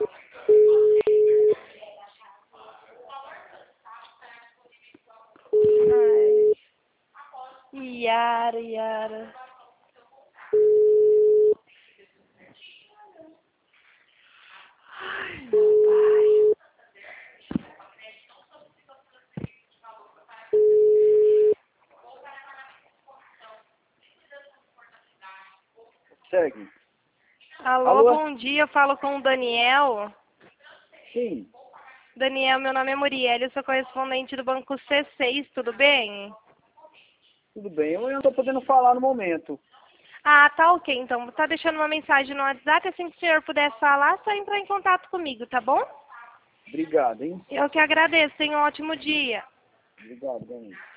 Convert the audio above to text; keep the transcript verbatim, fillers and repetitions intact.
Ai. Yara, Yara. Ai, meu pai. Segue. Alô, Alô? bom dia, eu falo com o Daniel. Sim, Daniel, meu nome é Muriel, eu sou correspondente do Banco C seis, tudo bem? tudo bem. Eu não estou podendo falar no momento. Ah, tá ok, então. Tá deixando uma mensagem no WhatsApp, assim que o senhor puder falar, só entrar em contato comigo, tá bom? Obrigado, hein? Eu que agradeço, tenha um ótimo dia. Obrigado, Dani.